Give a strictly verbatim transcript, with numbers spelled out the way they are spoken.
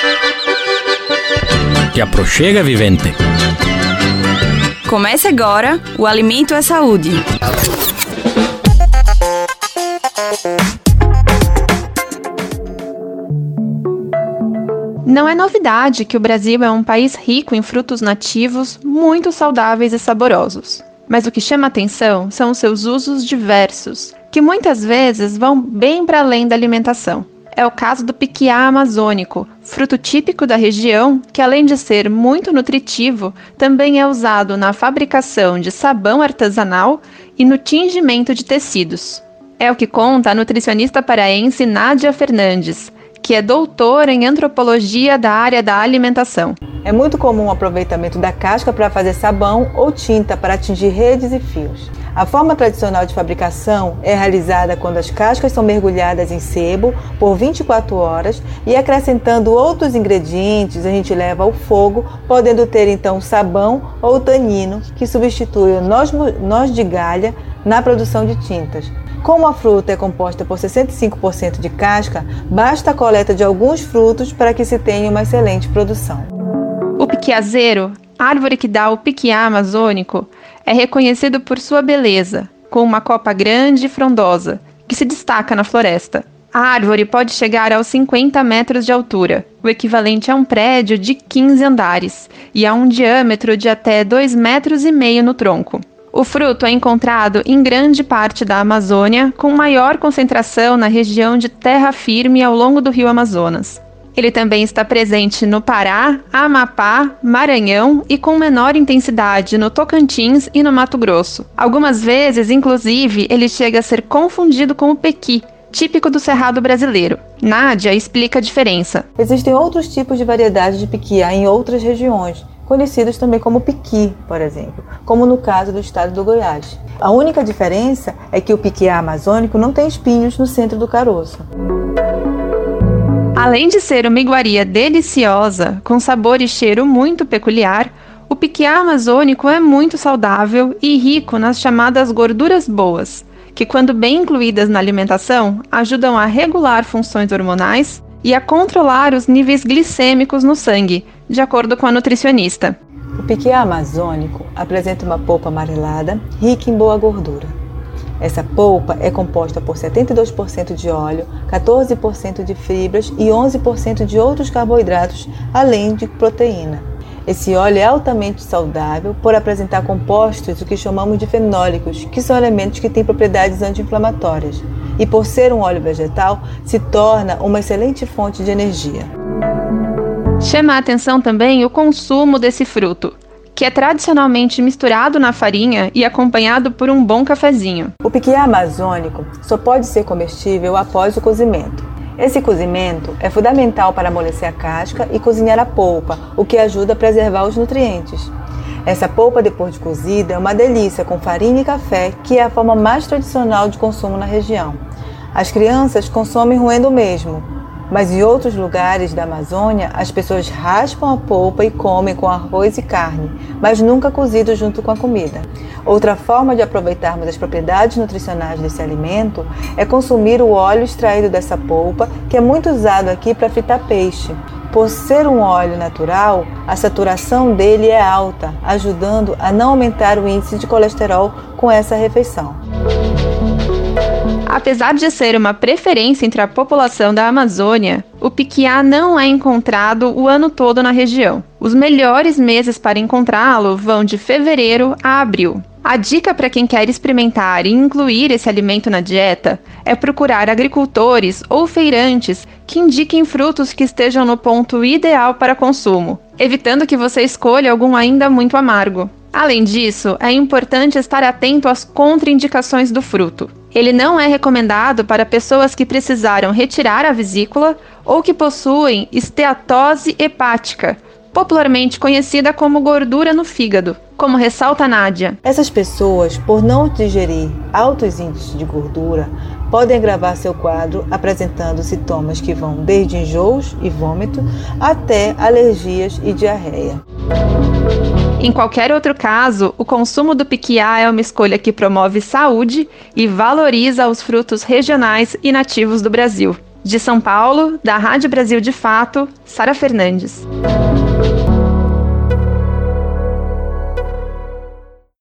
Te aproxega, vivente. Comece agora o Alimento é Saúde. Não é novidade que o Brasil é um país rico em frutos nativos, muito saudáveis e saborosos. Mas o que chama atenção são os seus usos diversos, que muitas vezes vão bem para além da alimentação. É o caso do piquiá amazônico, fruto típico da região que, além de ser muito nutritivo, também é usado na fabricação de sabão artesanal e no tingimento de tecidos. É o que conta a nutricionista paraense Nádia Fernandes, que é doutora em antropologia da área da alimentação. É muito comum o aproveitamento da casca para fazer sabão ou tinta para atingir redes e fios. A forma tradicional de fabricação é realizada quando as cascas são mergulhadas em sebo por vinte e quatro horas e acrescentando outros ingredientes a gente leva ao fogo, podendo ter então sabão ou tanino que substitui o noz, noz de galha na produção de tintas. Como a fruta é composta por sessenta e cinco por cento de casca, basta a coleta de alguns frutos para que se tenha uma excelente produção. O piquiazeiro, árvore que dá o piquiá amazônico, é reconhecido por sua beleza, com uma copa grande e frondosa, que se destaca na floresta. A árvore pode chegar aos cinquenta metros de altura, o equivalente a um prédio de quinze andares, e a um diâmetro de até dois metros e meio no tronco. O fruto é encontrado em grande parte da Amazônia, com maior concentração na região de terra firme ao longo do rio Amazonas. Ele também está presente no Pará, Amapá, Maranhão e com menor intensidade no Tocantins e no Mato Grosso. Algumas vezes, inclusive, ele chega a ser confundido com o pequi, típico do Cerrado brasileiro. Nádia explica a diferença. Existem outros tipos de variedades de piquiá em outras regiões, conhecidos também como piqui, por exemplo, como no caso do estado do Goiás. A única diferença é que o piquiá amazônico não tem espinhos no centro do caroço. Além de ser uma iguaria deliciosa, com sabor e cheiro muito peculiar, o piquiá amazônico é muito saudável e rico nas chamadas gorduras boas, que, quando bem incluídas na alimentação, ajudam a regular funções hormonais e a controlar os níveis glicêmicos no sangue, de acordo com a nutricionista. O piquiá amazônico apresenta uma polpa amarelada, rica em boa gordura. Essa polpa é composta por setenta e dois por cento de óleo, quatorze por cento de fibras e onze por cento de outros carboidratos, além de proteína. Esse óleo é altamente saudável por apresentar compostos, o que chamamos de fenólicos, que são elementos que têm propriedades anti-inflamatórias. E por ser um óleo vegetal, se torna uma excelente fonte de energia. Chama a atenção também o consumo desse fruto, que é tradicionalmente misturado na farinha e acompanhado por um bom cafezinho. O piquiá amazônico só pode ser comestível após o cozimento. Esse cozimento é fundamental para amolecer a casca e cozinhar a polpa, o que ajuda a preservar os nutrientes. Essa polpa, depois de cozida, é uma delícia com farinha e café, que é a forma mais tradicional de consumo na região. As crianças consomem roendo mesmo, mas em outros lugares da Amazônia, as pessoas raspam a polpa e comem com arroz e carne, mas nunca cozido junto com a comida. Outra forma de aproveitarmos as propriedades nutricionais desse alimento é consumir o óleo extraído dessa polpa, que é muito usado aqui para fritar peixe. Por ser um óleo natural, a saturação dele é alta, ajudando a não aumentar o índice de colesterol com essa refeição. Apesar de ser uma preferência entre a população da Amazônia, o piquiá não é encontrado o ano todo na região. Os melhores meses para encontrá-lo vão de fevereiro a abril. A dica para quem quer experimentar e incluir esse alimento na dieta é procurar agricultores ou feirantes que indiquem frutos que estejam no ponto ideal para consumo, evitando que você escolha algum ainda muito amargo. Além disso, é importante estar atento às contraindicações do fruto. Ele não é recomendado para pessoas que precisaram retirar a vesícula ou que possuem esteatose hepática, popularmente conhecida como gordura no fígado, como ressalta Nádia. Essas pessoas, por não digerir altos índices de gordura, podem agravar seu quadro apresentando sintomas que vão desde enjoos e vômito até alergias e diarreia. Em qualquer outro caso, o consumo do piquiá é uma escolha que promove saúde e valoriza os frutos regionais e nativos do Brasil. De São Paulo, da Rádio Brasil de Fato, Sara Fernandes.